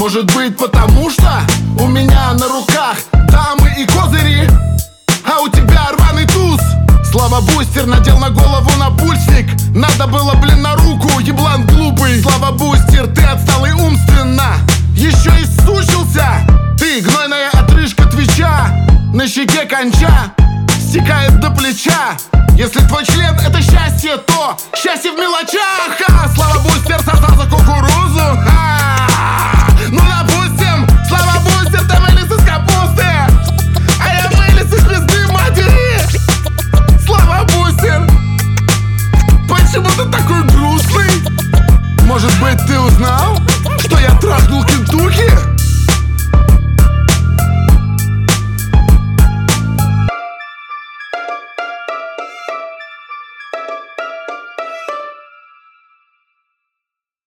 Может быть, потому что у меня на руках дамы и козыри, а у тебя рваный туз. Слава Бустер надел на голову напульсник. Надо было, блин, на руку, еблан глупый. Слава Бустер, ты отсталый умственно, еще и сучился. Ты гнойная отрыжка твича, на щеке конча стекает до плеча. Если твой член это счастье, то счастье в мелочах. Слава Бустер сосал за кукурузу. Ну допустим, Слава Бустер, ты вылез из капусты, а я вылез из пизды матери. Слава Бустер, почему ты такой грустный? Может быть, ты узнал, что я трахнул Кентукки?